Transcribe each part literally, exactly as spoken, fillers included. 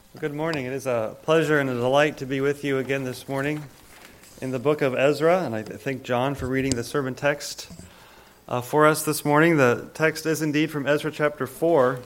Good morning. It is a pleasure and a delight to be with you again this morning in the book of Ezra, and I thank John for reading the sermon text uh, for us this morning. The text is indeed from Ezra chapter four.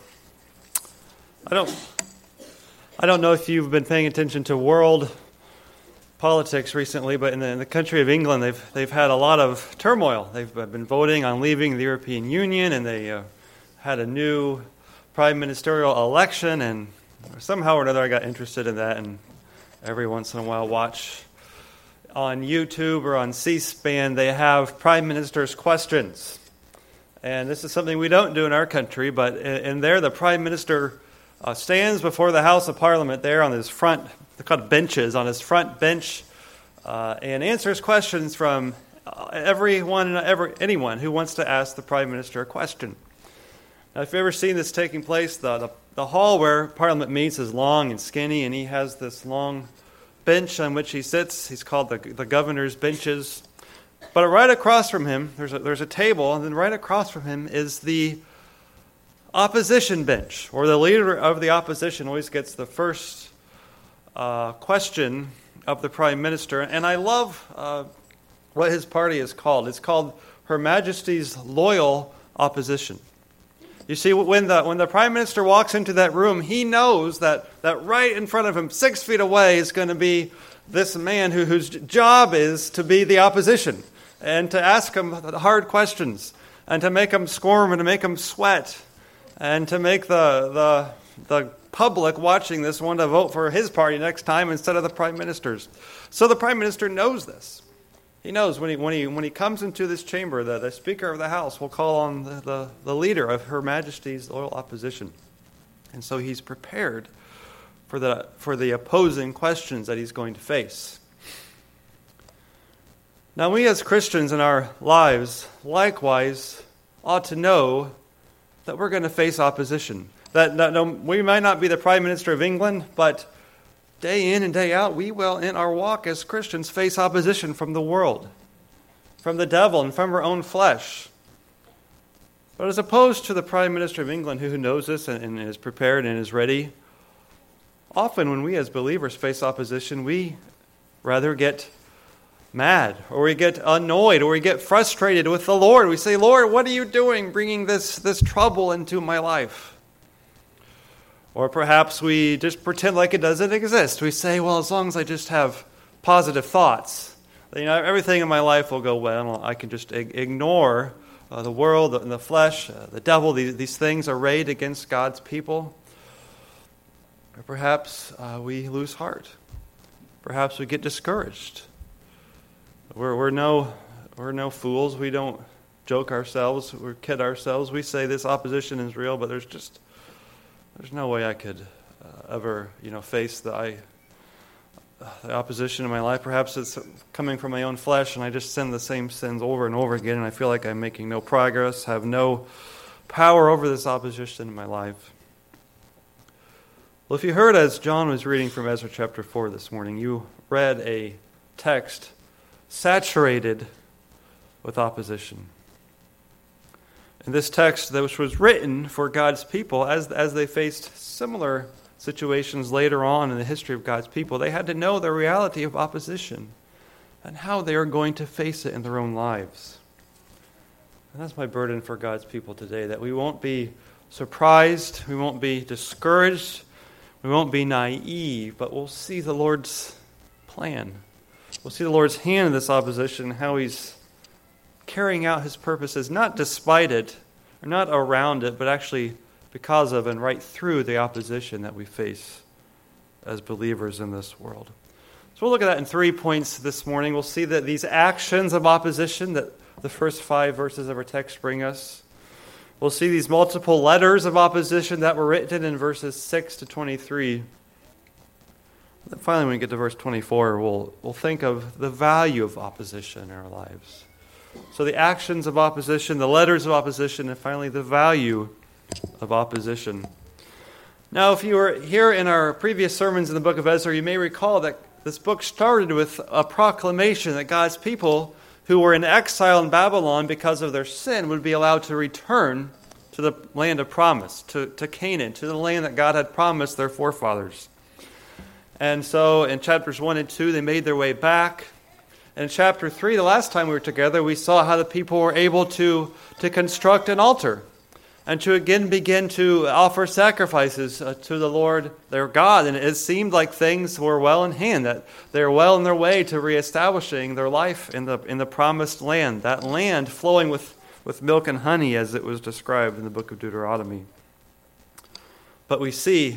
I don't, I don't know if you've been paying attention to world politics recently, but in the, in the country of England, they've they've had a lot of turmoil. They've been voting on leaving the European Union, and they uh, had a new prime ministerial election, and somehow or another, I got interested in that, and every once in a while watch on YouTube or on C-SPAN, they have Prime Minister's questions. And this is something we don't do in our country, but in, in there, the Prime Minister uh, stands before the House of Parliament there on his front, they're called benches, on his front bench, uh, and answers questions from everyone, every, anyone who wants to ask the Prime Minister a question. Now, if you've ever seen this taking place, the, the The hall where Parliament meets is long and skinny, and he has this long bench on which he sits. He's called the the governor's benches. But right across from him, there's a, there's a table, and then right across from him is the opposition bench, or the leader of the opposition always gets the first uh, question of the Prime Minister. And I love uh, what his party is called. It's called Her Majesty's Loyal Opposition. You see, when the when the Prime Minister walks into that room, he knows that, that right in front of him, six feet away, is going to be this man who whose job is to be the opposition and to ask him hard questions and to make him squirm and to make him sweat and to make the the the public watching this want to vote for his party next time instead of the Prime Minister's. So the Prime Minister knows this. He knows when he when he when he comes into this chamber that the Speaker of the House will call on the, the, the leader of Her Majesty's Loyal Opposition. And so he's prepared for the for the opposing questions that he's going to face. Now, we as Christians in our lives likewise ought to know that we're going to face opposition. That, that no, we might not be the Prime Minister of England, but day in and day out, we will, in our walk as Christians, face opposition from the world, from the devil, and from our own flesh. But as opposed to the Prime Minister of England, who knows this and, and is prepared and is ready, often when we as believers face opposition, we rather get mad, or we get annoyed, or we get frustrated with the Lord. We say, Lord, what are you doing bringing this, this trouble into my life? Or perhaps we just pretend like it doesn't exist. We say, well, as long as I just have positive thoughts, you know, everything in my life will go well. I can just ignore uh, the world and the flesh, uh, the devil. These, these things arrayed against God's people. Or perhaps uh, we lose heart. Perhaps we get discouraged. We're, we're no we're no fools. We don't joke ourselves. We kid ourselves. We say this opposition is real, but there's just There's no way I could uh, ever, you know, face the, I, uh, the opposition in my life. Perhaps it's coming from my own flesh, and I just sin the same sins over and over again, and I feel like I'm making no progress, have no power over this opposition in my life. Well, if you heard as John was reading from Ezra chapter four this morning, you read a text saturated with opposition. In this text, which was written for God's people, as, as they faced similar situations later on in the history of God's people, they had to know the reality of opposition and how they are going to face it in their own lives. And that's my burden for God's people today, that we won't be surprised, we won't be discouraged, we won't be naive, but we'll see the Lord's plan. We'll see the Lord's hand in this opposition, how He's carrying out His purposes, not despite it, or not around it, but actually because of and right through the opposition that we face as believers in this world. So we'll look at that in three points this morning. We'll see that these actions of opposition that the first five verses of our text bring us. We'll see these multiple letters of opposition that were written in verses six to twenty-three. Then finally, when we get to verse twenty-four, we'll, we'll think of the value of opposition in our lives. So the actions of opposition, the letters of opposition, and finally the value of opposition. Now, if you were here in our previous sermons in the book of Ezra, you may recall that this book started with a proclamation that God's people who were in exile in Babylon because of their sin would be allowed to return to the land of promise, to, to Canaan, to the land that God had promised their forefathers. And so in chapters one and two, they made their way back. And in chapter three, the last time we were together, we saw how the people were able to, to construct an altar and to again begin to offer sacrifices uh, to the Lord their God. And it seemed like things were well in hand, that they were well on their way to reestablishing their life in the in the promised land, that land flowing with, with milk and honey as it was described in the book of Deuteronomy. But we see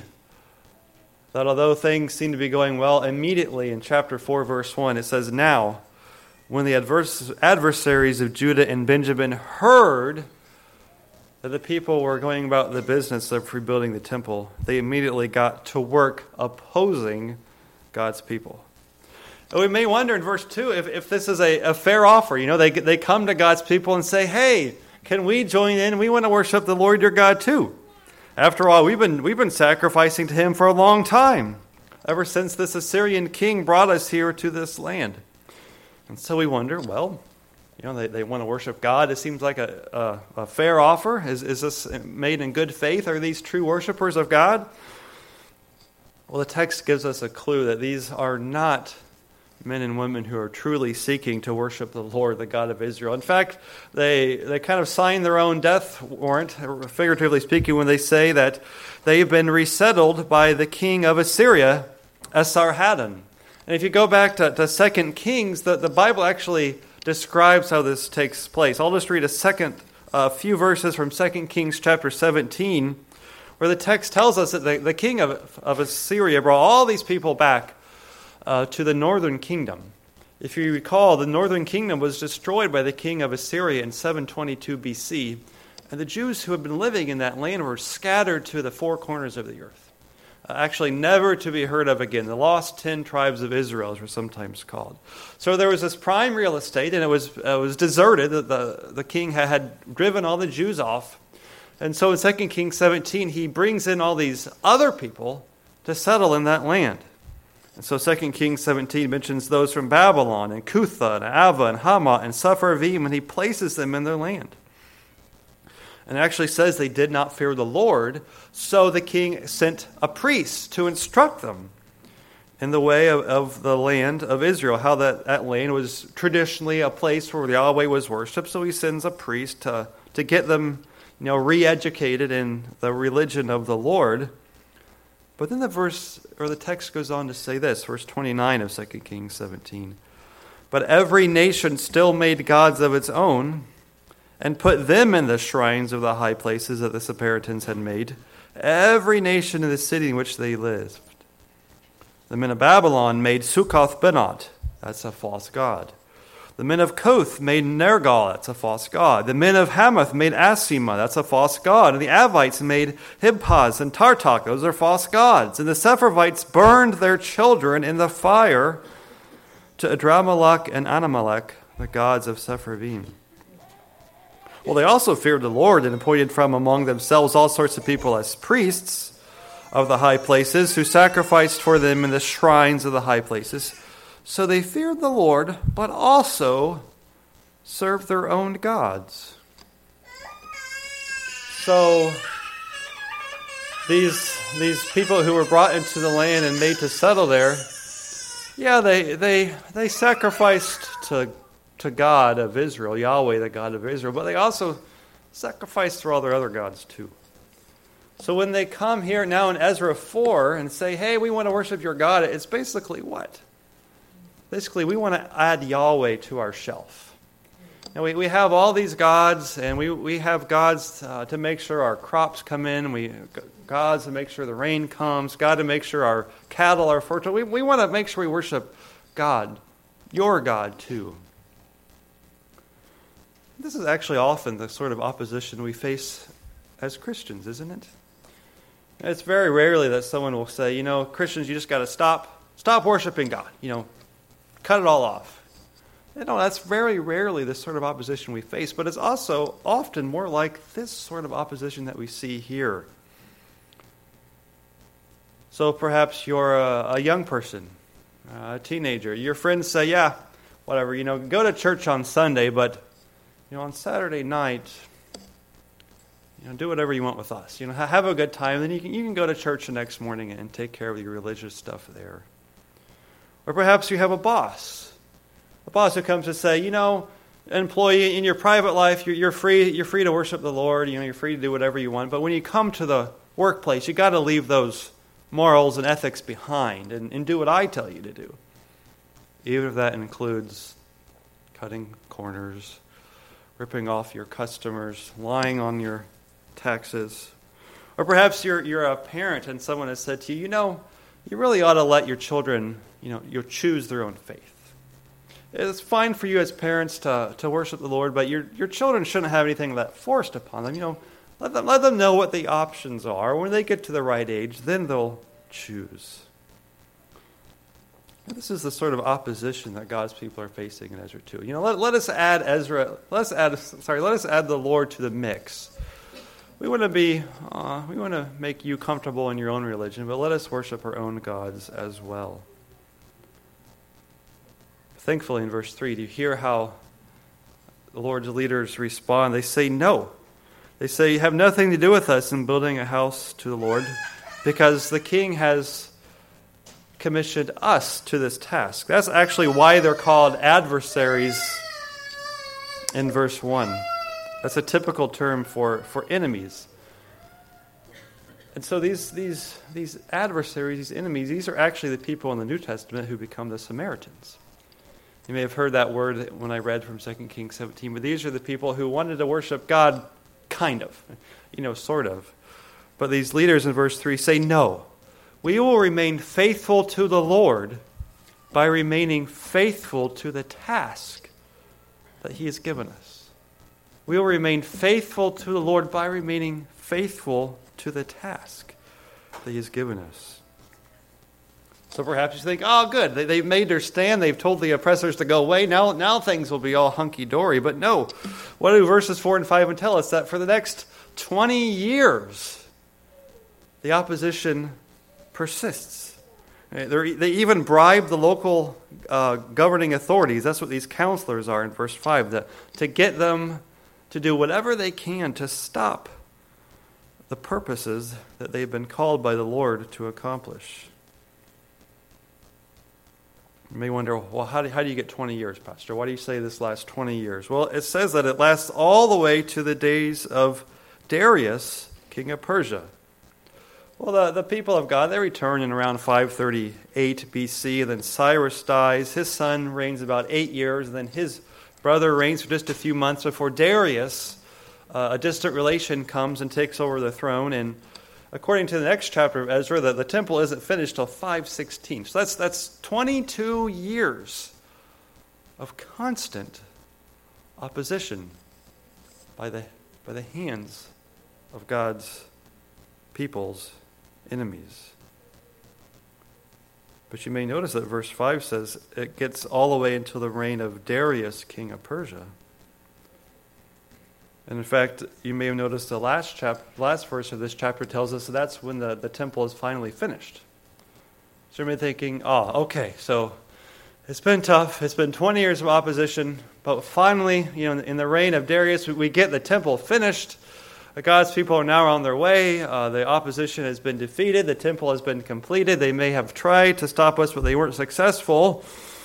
that although things seem to be going well, immediately in chapter four, verse one, it says, "Now, when the advers- adversaries of Judah and Benjamin heard that the people were going about the business of rebuilding the temple, they immediately got to work opposing God's people." And we may wonder in verse two if, if this is a, a fair offer. You know, they, they come to God's people and say, "Hey, can we join in? We want to worship the Lord your God too. After all, we've been we've been sacrificing to him for a long time, ever since this Assyrian king brought us here to this land." And so we wonder, well, you know, they, they want to worship God. It seems like a, a, a fair offer. Is, is this made in good faith? Are these true worshipers of God? Well, the text gives us a clue that these are not men and women who are truly seeking to worship the Lord, the God of Israel. In fact, they they kind of sign their own death warrant, figuratively speaking, when they say that they've been resettled by the king of Assyria, Esarhaddon. And if you go back to, to Second Kings, the, the Bible actually describes how this takes place. I'll just read a second uh, few verses from Second Kings chapter seventeen, where the text tells us that the, the king of, of Assyria brought all these people back Uh, to the northern kingdom. If you recall, the northern kingdom was destroyed by the king of Assyria in seven twenty-two B C, and the Jews who had been living in that land were scattered to the four corners of the earth, uh, actually never to be heard of again. The lost ten tribes of Israel, as we're sometimes called. So there was this prime real estate, and it was uh, was deserted. The, the king had, had driven all the Jews off. And so in Second Kings seventeen, he brings in all these other people to settle in that land. And so Second Kings seventeen mentions those from Babylon and Cutha and Ava and Hamath and Sepharvaim, and he places them in their land. And it actually says they did not fear the Lord, so the king sent a priest to instruct them in the way of, of the land of Israel, how that, that land was traditionally a place where Yahweh was worshipped. So he sends a priest to, to get them, you know, re-educated in the religion of the Lord. But then the verse, or the text goes on to say this, verse twenty-nine of Second Kings seventeen. "But every nation still made gods of its own, and put them in the shrines of the high places that the Samaritans had made, every nation in the city in which they lived. The men of Babylon made Succoth-Benoth," that's a false god. "The men of Koth made Nergal," that's a false god. "The men of Hamath made Asima," that's a false god. "And the Avites made Hibpaz and Tartak," those are false gods. "And the Sepharvites burned their children in the fire to Adramelech and Anamelech, the gods of Sepharvaim." Well, they also feared the Lord and appointed from among themselves all sorts of people as priests of the high places, who sacrificed for them in the shrines of the high places. So they feared the Lord, but also served their own gods. So these these people who were brought into the land and made to settle there, yeah, they they they sacrificed to to God of Israel, Yahweh, the God of Israel, but they also sacrificed for all their other gods too. So when they come here now in Ezra four and say, "Hey, we want to worship your God," it's basically what? Basically, we want to add Yahweh to our shelf. And we, we have all these gods, and we, we have gods uh, to make sure our crops come in. We gods to make sure the rain comes. God to make sure our cattle are fertile. We, we want to make sure we worship God, your God, too. This is actually often the sort of opposition we face as Christians, isn't it? It's very rarely that someone will say, you know, Christians, you just got to stop, stop worshiping God. You know, cut it all off. You know, that's very rarely the sort of opposition we face, but it's also often more like this sort of opposition that we see here. So perhaps you're a, a young person, a teenager. Your friends say, yeah, whatever, you know, go to church on Sunday, but, you know, on Saturday night, You know, do whatever you want with us. You know, have a good time. Then you can you can go to church the next morning and take care of your religious stuff there. Or perhaps you have a boss, a boss who comes to say, you know, an employee in your private life, you're, you're free. You're free to worship the Lord. You know, you're free to do whatever you want. But when you come to the workplace, you got to leave those morals and ethics behind and, and do what I tell you to do, even if that includes cutting corners, ripping off your customers, lying on your taxes. Or perhaps you're you're a parent and someone has said to you, you know, you really ought to let your children, you know, you choose their own faith. It's fine for you as parents to, to worship the Lord, but your your children shouldn't have anything that forced upon them. You know, let them let them know what the options are. When they get to the right age, then they'll choose. And this is the sort of opposition that God's people are facing in Ezra two. You know, let, let us add Ezra. Let's add. Sorry, let us add the Lord to the mix. We want to be. Uh, we want to make you comfortable in your own religion, but let us worship our own gods as well. Thankfully, in verse three, do you hear how the Lord's leaders respond? They say no. They say, "You have nothing to do with us in building a house to the Lord, because the king has commissioned us to this task." That's actually why they're called adversaries in verse one. That's a typical term for, for enemies. And so these, these, these adversaries, these enemies, these are actually the people in the New Testament who become the Samaritans. You may have heard that word when I read from Second Kings seventeen, but these are the people who wanted to worship God, kind of, you know, sort of. But these leaders in verse three say, no, we will remain faithful to the Lord by remaining faithful to the task that He has given us. We will remain faithful to the Lord by remaining faithful to the task that He has given us. So perhaps you think, oh, good, they, they've made their stand, they've told the oppressors to go away, now, now things will be all hunky-dory. But no, what do verses four and five tell us? That for the next twenty years, the opposition persists. They're, they even bribe the local uh, governing authorities, that's what these counselors are in verse five, to, to get them to do whatever they can to stop the purposes that they've been called by the Lord to accomplish. You may wonder, well, how do, how do you get twenty years, Pastor? Why do you say this lasts twenty years? Well, it says that it lasts all the way to the days of Darius, king of Persia. Well, the, the people of God, they return in around five thirty-eight B C, and then Cyrus dies. His son reigns about eight years, and then his brother reigns for just a few months before Darius, uh, a distant relation, comes and takes over the throne. And according to the next chapter of Ezra, the, the temple isn't finished till five sixteen. So that's that's twenty-two years of constant opposition by the by the hands of God's people's enemies. But you may notice that verse five says it gets all the way until the reign of Darius, king of Persia. And in fact, you may have noticed the last chap- last verse of this chapter tells us that that's when the, the temple is finally finished. So you may be thinking, oh, okay, so it's been tough. It's been twenty years of opposition, but finally, you know, in the reign of Darius, we, we get the temple finished. God's people are now on their way. Uh, the opposition has been defeated. The temple has been completed. They may have tried to stop us, but they weren't successful.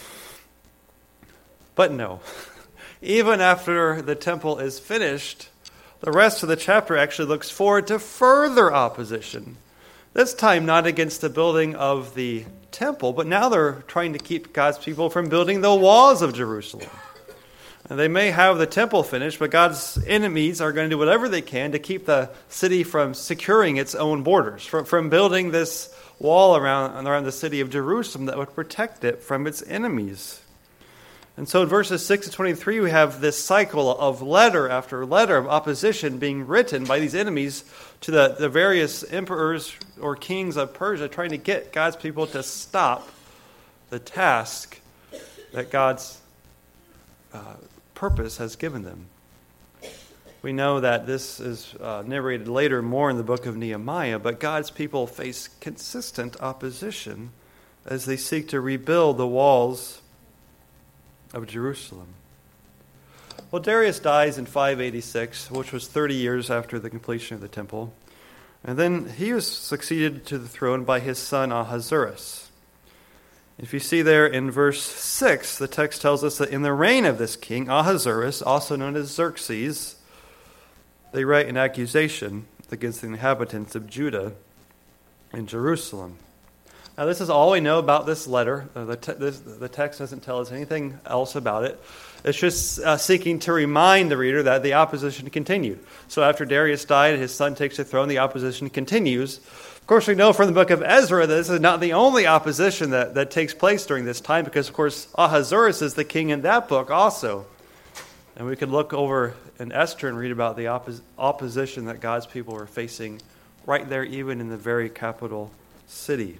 But no. Even after the temple is finished, the rest of the chapter actually looks forward to further opposition. This time not against the building of the temple, but now they're trying to keep God's people from building the walls of Jerusalem. And they may have the temple finished, but God's enemies are going to do whatever they can to keep the city from securing its own borders, from, from building this wall around, around the city of Jerusalem that would protect it from its enemies. And so in verses six to twenty-three, we have this cycle of letter after letter of opposition being written by these enemies to the, the various emperors or kings of Persia, trying to get God's people to stop the task that God's uh, purpose has given them. We know that this is uh, narrated later more in the book of Nehemiah, but God's people face consistent opposition as they seek to rebuild the walls of Jerusalem. Well, Darius dies in five eighty-six, which was thirty years after the completion of the temple. And then he was succeeded to the throne by his son Ahasuerus. If you see there in verse six, the text tells us that in the reign of this king, Ahasuerus, also known as Xerxes, they write an accusation against the inhabitants of Judah and Jerusalem. Now, this is all we know about this letter. Uh, the, te- this, the text doesn't tell us anything else about it. It's just uh, seeking to remind the reader that the opposition continued. So after Darius died and his son takes the throne, the opposition continues. Of course, we know from the book of Ezra that this is not the only opposition that, that takes place during this time, because, of course, Ahasuerus is the king in that book also. And we could look over in Esther and read about the oppos- opposition that God's people were facing right there, even in the very capital city.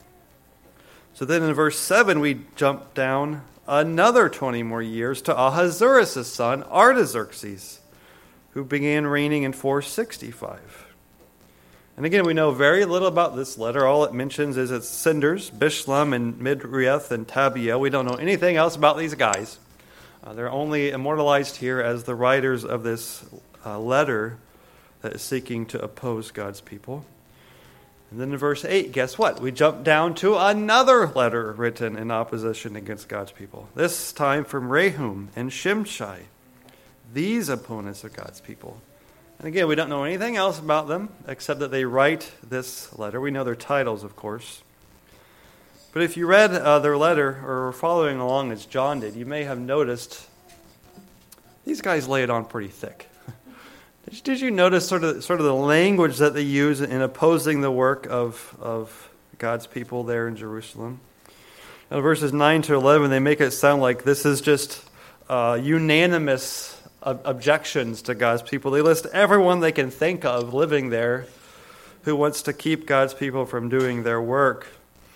So then in verse seven, we jump down another twenty more years to Ahasuerus' son, Artaxerxes, who began reigning in four sixty-five. And again, we know very little about this letter. All it mentions is its senders, Bishlam and Midriath and Tabiel. We don't know anything else about these guys. Uh, they're only immortalized here as the writers of this uh, letter that is seeking to oppose God's people. And then in verse eight, guess what? We jump down to another letter written in opposition against God's people. This time from Rehum and Shimshai, these opponents of God's people. And again, we don't know anything else about them except that they write this letter. We know their titles, of course. But if you read uh, their letter or were following along as John did, you may have noticed these guys lay it on pretty thick. Did you notice sort of sort of the language that they use in opposing the work of, of God's people there in Jerusalem? Now, verses nine to eleven, they make it sound like this is just uh, unanimous ob- objections to God's people. They list everyone they can think of living there who wants to keep God's people from doing their work.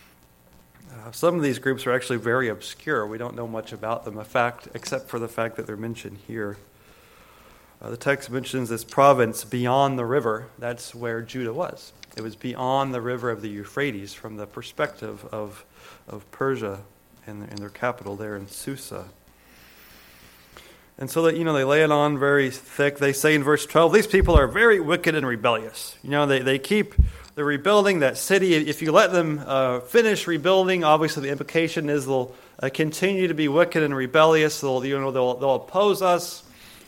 Uh, some of these groups are actually very obscure. We don't know much about them, a fact, except for the fact that they're mentioned here. Uh, the text mentions this province beyond the river. That's where Judah was. It was beyond the river of the Euphrates from the perspective of, of Persia and, and their capital there in Susa. And so that, you know, they lay it on very thick. They say in verse twelve, these people are very wicked and rebellious. You know, they, they keep the rebuilding that city. If you let them uh, finish rebuilding, obviously the implication is they'll uh, continue to be wicked and rebellious. They'll, you know, they'll, they'll oppose us.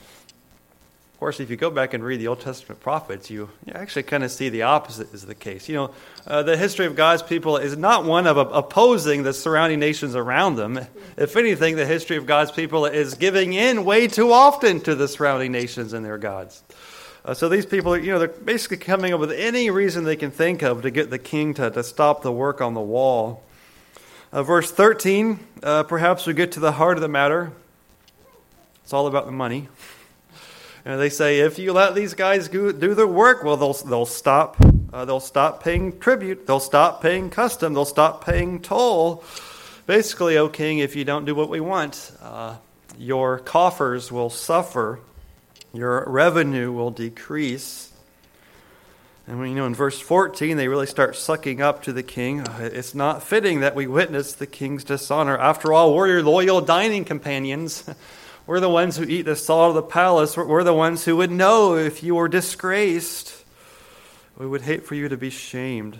Of course, if you go back and read the Old Testament prophets, you, you actually kind of see the opposite is the case. You know, uh, the history of God's people is not one of opposing the surrounding nations around them. If anything, the history of God's people is giving in way too often to the surrounding nations and their gods. Uh, so these people, you know, they're basically coming up with any reason they can think of to get the king to, to stop the work on the wall. Uh, verse thirteen, uh, perhaps we get to the heart of the matter. It's all about the money. And they say, if you let these guys do their work, well, they'll they'll stop. Uh, they'll stop paying tribute. They'll stop paying custom. They'll stop paying toll. Basically, O king, if you don't do what we want, uh, your coffers will suffer. Your revenue will decrease. And when, you know, in verse fourteen, they really start sucking up to the king. Uh, it's not fitting that we witness the king's dishonor. After all, we're your loyal dining companions. We're the ones who eat the salt of the palace. We're the ones who would know if you were disgraced. We would hate for you to be shamed.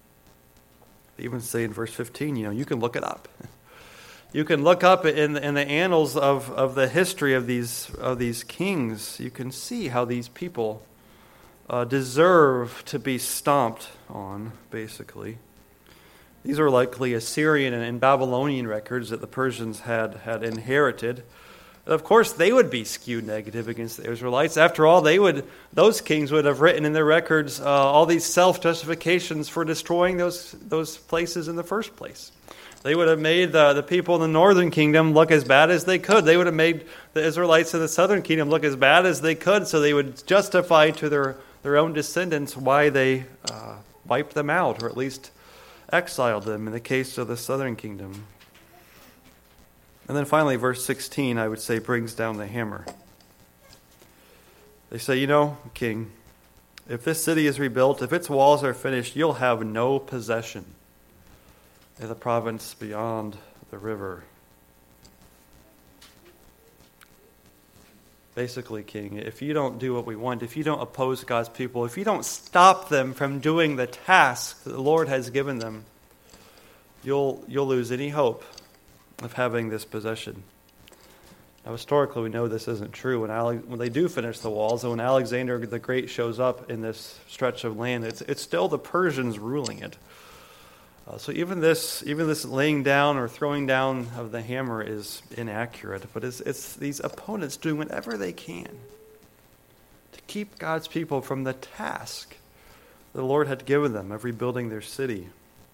They even say in verse fifteen, you know, you can look it up. You can look up in the, in the annals of, of the history of these of these kings. You can see how these people uh, deserve to be stomped on, basically. These are likely Assyrian and Babylonian records that the Persians had, had inherited. Of course, they would be skewed negative against the Israelites. After all, they would; those kings would have written in their records uh, all these self-justifications for destroying those those places in the first place. They would have made the, the people in the northern kingdom look as bad as they could. They would have made the Israelites in the southern kingdom look as bad as they could, so they would justify to their, their own descendants why they uh, wiped them out, or at least exiled them in the case of the southern kingdom. And then finally, verse sixteen, I would say, brings down the hammer. They say, you know, king, if this city is rebuilt, if its walls are finished, you'll have no possession in the province beyond the river. basically, King, if you don't do what we want, if you don't oppose God's people, if you don't stop them from doing the task that the Lord has given them, you'll you'll lose any hope of having this possession. Now, historically, we know this isn't true. When, Ale- when they do finish the walls, and when Alexander the Great shows up in this stretch of land, it's it's still the Persians ruling it. Uh, so even this, even this laying down or throwing down of the hammer is inaccurate. But it's it's these opponents doing whatever they can to keep God's people from the task the Lord had given them of rebuilding their city.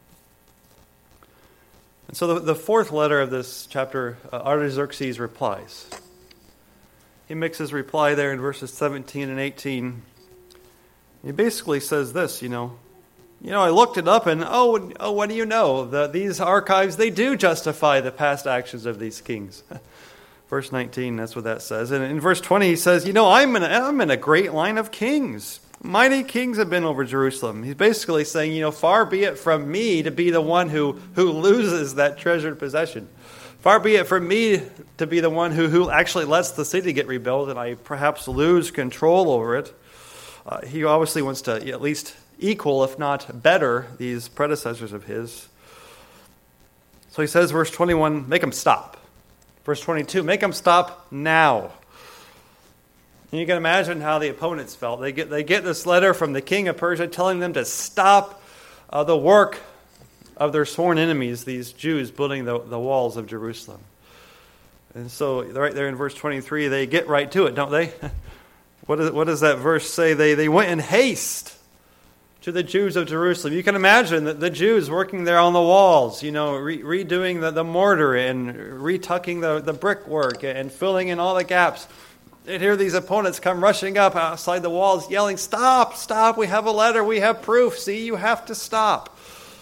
And so the, the fourth letter of this chapter, uh, Artaxerxes replies. He makes his reply there in verses seventeen and eighteen. He basically says this, you know, you know, I looked it up and, oh, oh what do you know? The, these archives, they do justify the past actions of these kings. Verse nineteen, that's what that says. And in verse twenty, he says, you know, I'm in a, I'm in a great line of kings. Mighty kings have been over Jerusalem. He's basically saying, you know, far be it from me to be the one who, who loses that treasured possession. Far be it from me to be the one who, who actually lets the city get rebuilt and I perhaps lose control over it. Uh, he obviously wants to at least equal, if not better, these predecessors of his. So he says, verse twenty-one, make them stop. Verse twenty-two, make them stop now. And you can imagine how the opponents felt. They get they get this letter from the king of Persia telling them to stop uh, the work of their sworn enemies, these Jews building the, the walls of Jerusalem. And so right there in verse twenty-three, they get right to it, don't they? What, is, what does that verse say? They, they went in haste to the Jews of Jerusalem. You can imagine that the Jews working there on the walls, you know, re- redoing the, the mortar and retucking the, the brickwork and filling in all the gaps. And here these opponents come rushing up outside the walls, yelling, stop, stop, we have a letter, we have proof, see, you have to stop.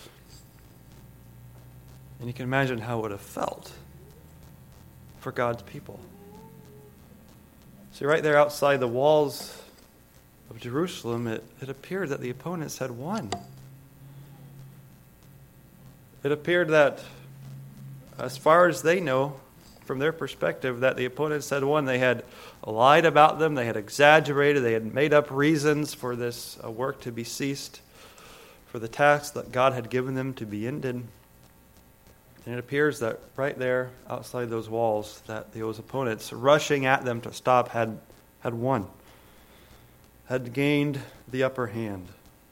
And you can imagine how it would have felt for God's people. See, right there outside the walls of Jerusalem, it, it appeared that the opponents had won. It appeared that, as far as they know, from their perspective, that the opponents had won. They had lied about them, they had exaggerated, they had made up reasons for this uh, work to be ceased, for the task that God had given them to be ended. And it appears that right there outside those walls, that those opponents rushing at them to stop had, had won, had gained the upper hand.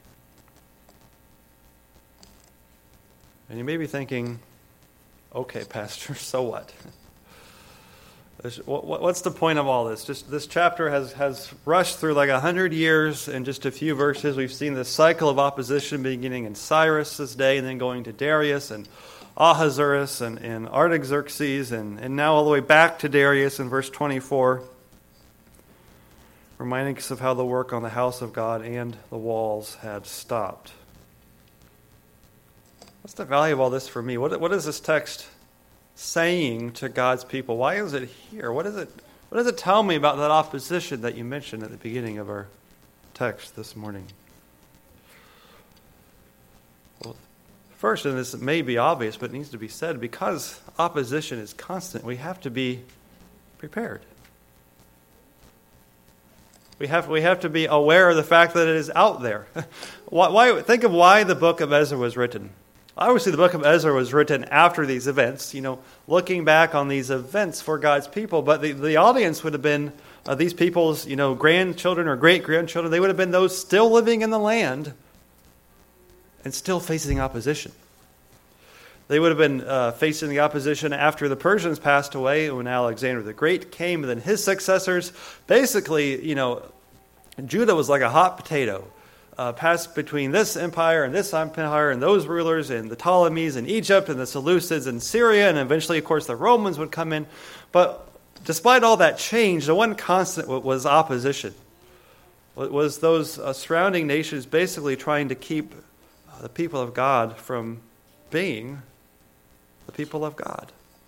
And you may be thinking, okay, Pastor, so what? What's the point of all this? Just this chapter has, has rushed through like a hundred years in just a few verses. We've seen this cycle of opposition beginning in Cyrus's day and then going to Darius and Ahasuerus and, and Artaxerxes and, and now all the way back to Darius in verse twenty-four, reminding us of how the work on the house of God and the walls had stopped. What's the value of all this for me? What, what is this text saying to God's people? Why is it here? What is it? What does it tell me about that opposition that you mentioned at the beginning of our text this morning? Well, first, and this may be obvious, but it needs to be said, because opposition is constant, we have to be prepared. We have we have to be aware of the fact that it is out there. why, why? Think of why the book of Ezra was written. Obviously, the book of Ezra was written after these events, you know, looking back on these events for God's people. But the, the audience would have been uh, these people's, you know, grandchildren or great-grandchildren. They would have been those still living in the land and still facing opposition. They would have been uh, facing the opposition after the Persians passed away, when Alexander the Great came, and then his successors. Basically, you know, Judah was like a hot potato. Uh, passed between this empire and this empire and those rulers and the Ptolemies and Egypt and the Seleucids and Syria, and eventually, of course, the Romans would come in. But despite all that change, the one constant was opposition. It was those uh, surrounding nations basically trying to keep uh, the people of God from being the people of God.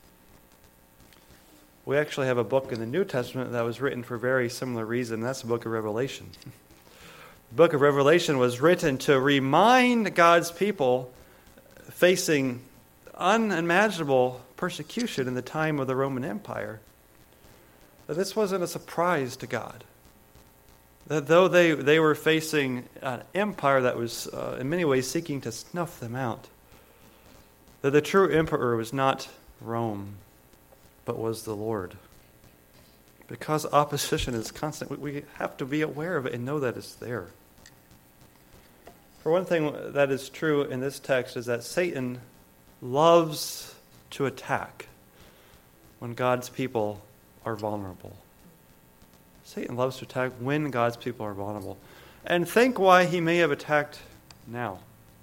We actually have a book in the New Testament that was written for a very similar reason. That's the book of Revelation. The book of Revelation was written to remind God's people facing unimaginable persecution in the time of the Roman Empire, that this wasn't a surprise to God. That though they, they were facing an empire that was uh, in many ways seeking to snuff them out, that the true emperor was not Rome, but was the Lord. Because opposition is constant, we have to be aware of it and know that it's there. For one thing that is true in this text is that Satan loves to attack when God's people are vulnerable. Satan loves to attack when God's people are vulnerable. And think why he may have attacked now.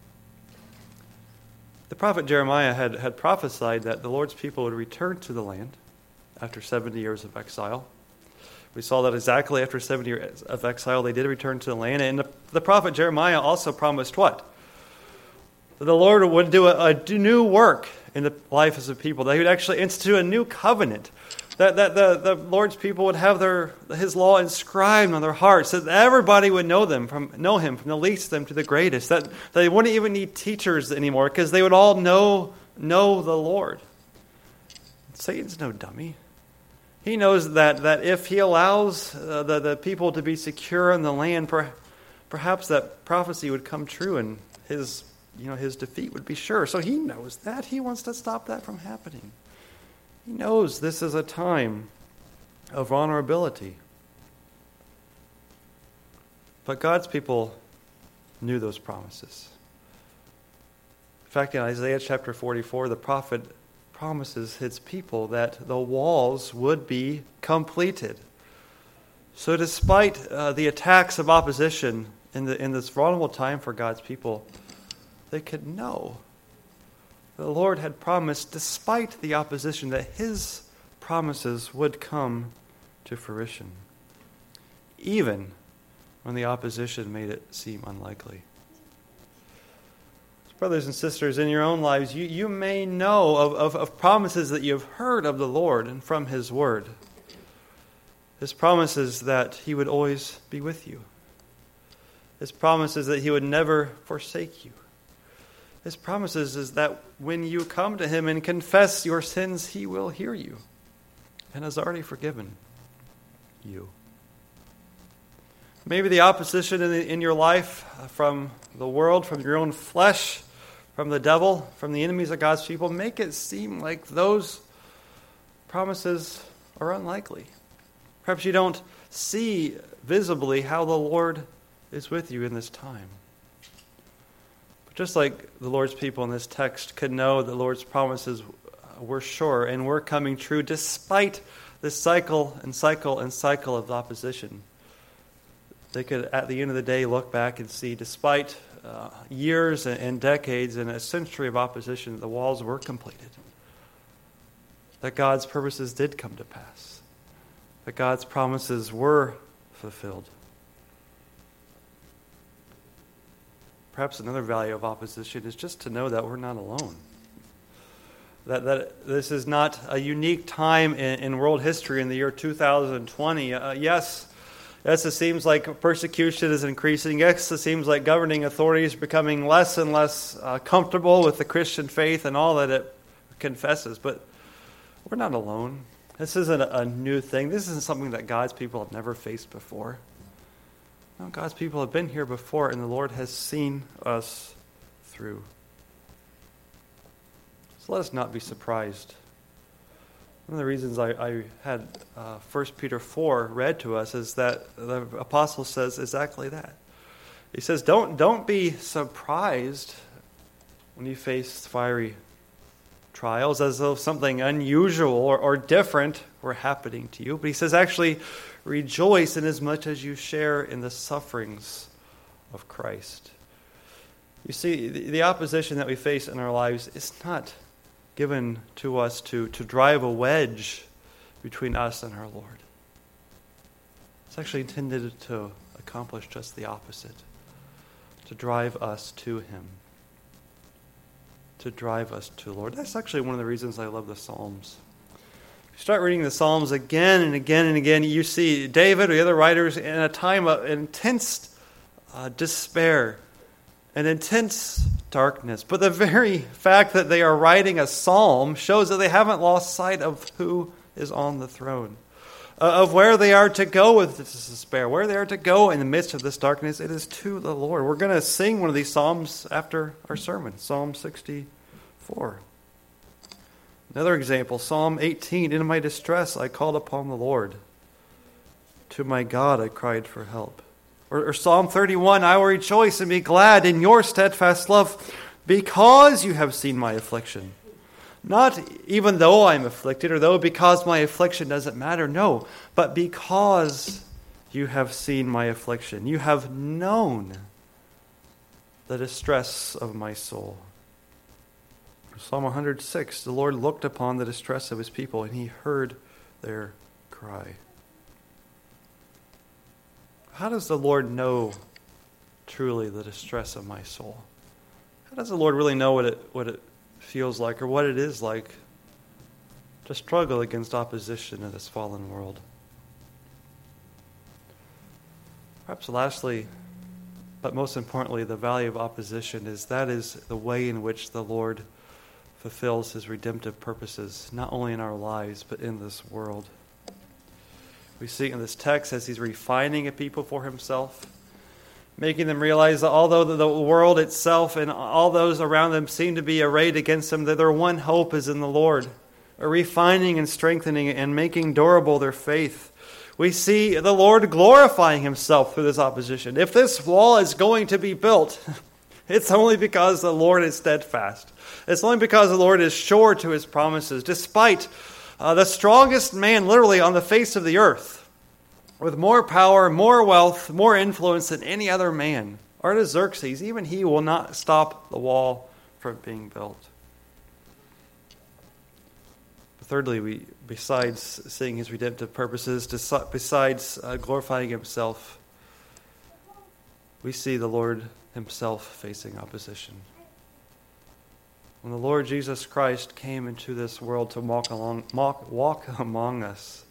The prophet Jeremiah had, had prophesied that the Lord's people would return to the land after seventy years of exile. We saw that exactly after seventy years of exile, they did return to the land. And the, the prophet Jeremiah also promised what? That the Lord would do a, a new work in the life of the people. That he would actually institute a new covenant. That, that the, the Lord's people would have their his law inscribed on their hearts. That everybody would know them, from know him, from the least of them to the greatest. That, that they wouldn't even need teachers anymore because they would all know, know the Lord. Satan's no dummy. He knows that, that if he allows uh, the, the people to be secure in the land, per, perhaps that prophecy would come true and his, you know, his defeat would be sure. So he knows that. He wants to stop that from happening. He knows this is a time of vulnerability. But God's people knew those promises. In fact, in Isaiah chapter forty-four, the prophet promises his people that the walls would be completed. So despite uh, the attacks of opposition in, the, in this vulnerable time for God's people, they could know the Lord had promised, despite the opposition, that his promises would come to fruition, even when the opposition made it seem unlikely. Brothers and sisters, in your own lives, you, you may know of, of, of promises that you've heard of the Lord and from his word. His promises that he would always be with you. His promises that he would never forsake you. His promises is that when you come to him and confess your sins, he will hear you and has already forgiven you. Maybe the opposition in, the, in your life from the world, from your own flesh, from the devil, from the enemies of God's people, make it seem like those promises are unlikely. Perhaps you don't see visibly how the Lord is with you in this time. But just like the Lord's people in this text could know the Lord's promises were sure and were coming true despite this cycle and cycle and cycle of opposition, they could, at the end of the day, look back and see, despite uh, years and, and decades and a century of opposition, the walls were completed. That God's purposes did come to pass. That God's promises were fulfilled. Perhaps another value of opposition is just to know that we're not alone. That, that this is not a unique time in, in world history in the year two thousand twenty. Uh, yes, Yes, it seems like persecution is increasing. Yes, it seems like governing authorities are becoming less and less uh, comfortable with the Christian faith and all that it confesses. But we're not alone. This isn't a, a new thing. This isn't something that God's people have never faced before. No, God's people have been here before, and the Lord has seen us through. So let us not be surprised. One of the reasons I, I had uh, First Peter four read to us is that the apostle says exactly that. He says, don't, don't be surprised when you face fiery trials as though something unusual or, or different were happening to you. But he says, actually, rejoice in as much as you share in the sufferings of Christ. You see, the, the opposition that we face in our lives is not given to us to, to drive a wedge between us and our Lord. It's actually intended to accomplish just the opposite. To drive us to him. To drive us to the Lord. That's actually one of the reasons I love the Psalms. If you start reading the Psalms again and again and again, you see David or the other writers in a time of intense uh, despair, an intense darkness. But the very fact that they are writing a psalm shows that they haven't lost sight of who is on the throne. of where they are to go with this despair, where they are to go in the midst of this darkness. It is to the Lord. We're going to sing one of these psalms after our sermon, Psalm sixty-four. Another example, Psalm eighteen, in my distress I called upon the Lord. To my God I cried for help. Or, or Psalm thirty-one, I will rejoice and be glad in your steadfast love, because you have seen my affliction. Not even though I'm afflicted, or though because my affliction doesn't matter, no, but because you have seen my affliction. You have known the distress of my soul. Psalm one hundred six, the Lord looked upon the distress of his people, and he heard their cry. How does the Lord know truly the distress of my soul? How does the Lord really know what it what it feels like, or what it is like to struggle against opposition in this fallen world? Perhaps lastly, but most importantly, the value of opposition is that is the way in which the Lord fulfills his redemptive purposes, not only in our lives, but in this world. We see in this text as he's refining a people for himself, making them realize that although the world itself and all those around them seem to be arrayed against them, that their one hope is in the Lord, or refining and strengthening and making durable their faith. We see the Lord glorifying himself through this opposition. If this wall is going to be built, it's only because the Lord is steadfast. It's only because the Lord is sure to his promises, despite uh, the strongest man literally on the face of the earth, with more power, more wealth, more influence than any other man, Artaxerxes, even he will not stop the wall from being built. But thirdly, we, besides seeing his redemptive purposes, besides uh, glorifying himself, we see the Lord himself facing opposition. When the Lord Jesus Christ came into this world to walk along, walk, walk among us,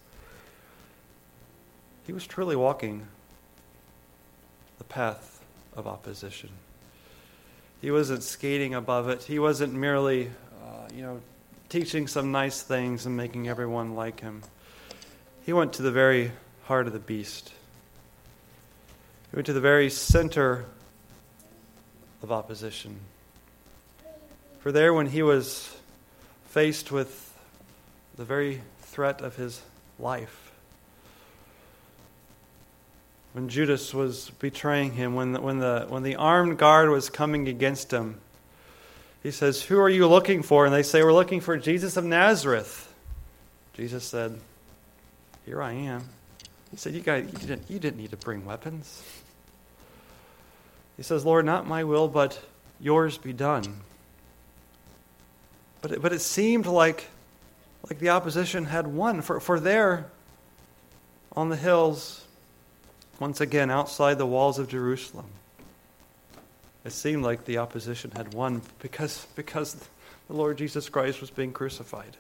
he was truly walking the path of opposition. He wasn't skating above it. He wasn't merely, uh, you know, teaching some nice things and making everyone like him. He went to the very heart of the beast. He went to the very center of opposition. For there, when he was faced with the very threat of his life, when Judas was betraying him, when the, when the when the armed guard was coming against him, he says, "Who are you looking for?" And they say, "We're looking for Jesus of Nazareth." Jesus said, "Here I am." He said, "You guys, you didn't, you didn't need to bring weapons." He says, "Lord, not my will, but yours be done." But it, but it seemed like like the opposition had won. For, for there, on the hills, once again outside the walls of Jerusalem, it seemed like the opposition had won because, because the Lord Jesus Christ was being crucified.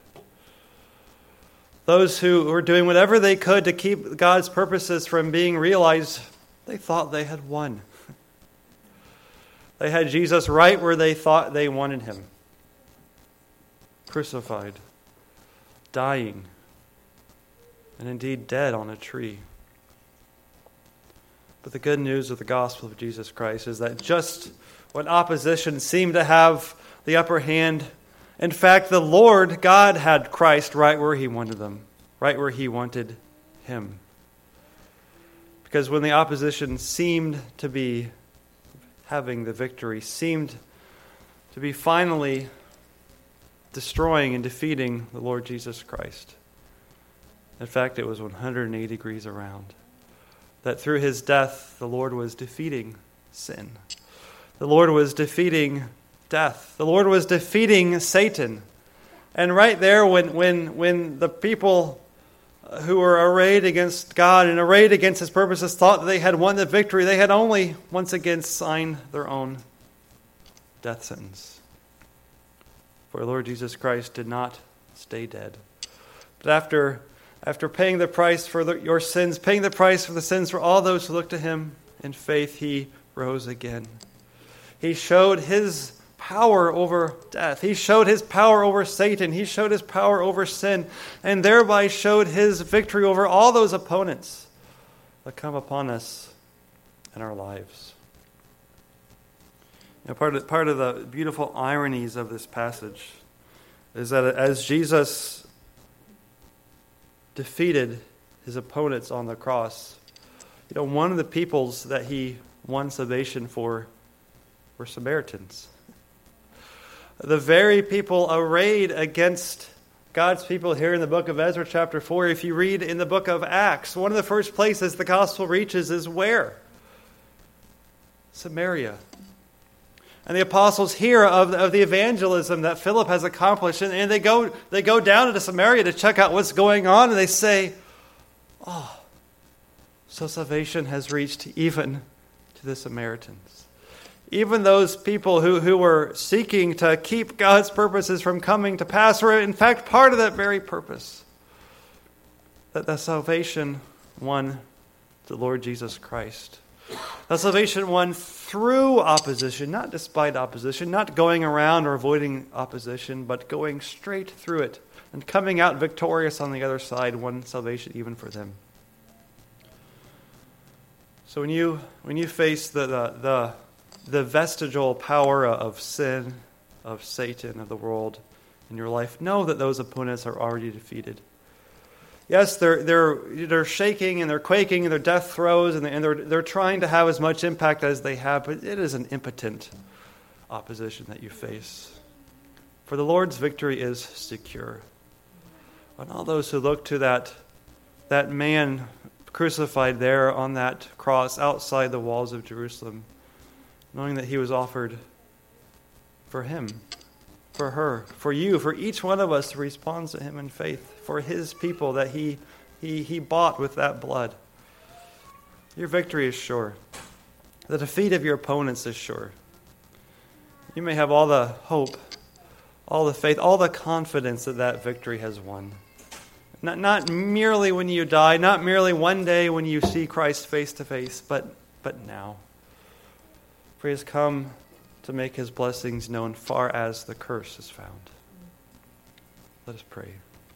Those who were doing whatever they could to keep God's purposes from being realized, they thought they had won. They had Jesus right where they thought they wanted him. Crucified, dying, and indeed dead on a tree. But the good news of the gospel of Jesus Christ is that just when opposition seemed to have the upper hand, in fact, the Lord God had Christ right where he wanted them, right where he wanted him. Because when the opposition seemed to be having the victory, seemed to be finally destroying and defeating the Lord Jesus Christ, in fact, it was one hundred eighty degrees around. That through his death, the Lord was defeating sin. The Lord was defeating death. The Lord was defeating Satan. And right there, when when when the people who were arrayed against God and arrayed against his purposes thought that they had won the victory, they had only once again signed their own death sentence. For the Lord Jesus Christ did not stay dead. But after After paying the price for the, your sins, paying the price for the sins for all those who look to him in faith, he rose again. He showed his power over death. He showed his power over Satan. He showed his power over sin, and thereby showed his victory over all those opponents that come upon us in our lives. You know, part of, part of the beautiful ironies of this passage is that as Jesus defeated his opponents on the cross, you know, one of the peoples that he won salvation for were Samaritans. The very people arrayed against God's people here in the book of Ezra chapter four. If you read in the book of Acts, one of the first places the gospel reaches is where? Samaria. And the apostles hear of, of the evangelism that Philip has accomplished, and, and they go they go down into Samaria to check out what's going on, and they say, oh, so salvation has reached even to the Samaritans. Even those people who, who were seeking to keep God's purposes from coming to pass were in fact part of that very purpose. That the salvation won the Lord Jesus Christ. The salvation won through opposition, not despite opposition, not going around or avoiding opposition, but going straight through it and coming out victorious on the other side won salvation even for them. So when you when you face the the the, the vestigial power of sin, of Satan, of the world in your life, know that those opponents are already defeated. Yes, they're they're they're shaking and they're quaking and their death throes and, they, and they're they're trying to have as much impact as they have, but it is an impotent opposition that you face. For the Lord's victory is secure. And all those who look to that that man crucified there on that cross outside the walls of Jerusalem, knowing that he was offered for him, for her, for you, for each one of us to respond to him in faith, for his people that he, he, he bought with that blood. Your victory is sure. The defeat of your opponents is sure. You may have all the hope, all the faith, all the confidence that that victory has won. Not, not merely when you die, not merely one day when you see Christ face to face, but but now. For he has come to make his blessings known far as the curse is found. Let us pray.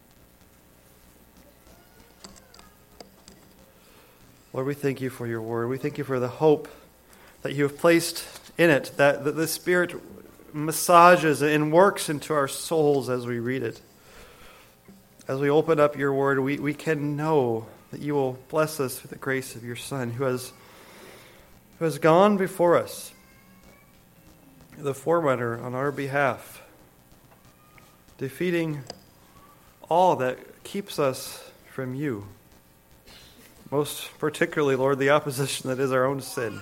Lord, we thank you for your word. We thank you for the hope that you have placed in it, that, that the Spirit massages and works into our souls as we read it. As we open up your word, we, we can know that you will bless us with the grace of your Son, who has, who has gone before us, the forerunner on our behalf, defeating all that keeps us from you. Most particularly, Lord, the opposition that is our own sin.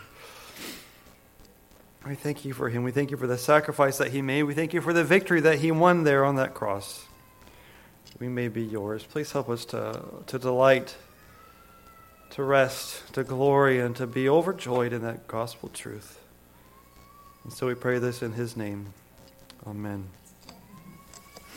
We thank you for him. We thank you for the sacrifice that he made. We thank you for the victory that he won there on that cross. We may be yours. Please help us to, to delight, to rest, to glory, and to be overjoyed in that gospel truth. And so we pray this in his name. Amen.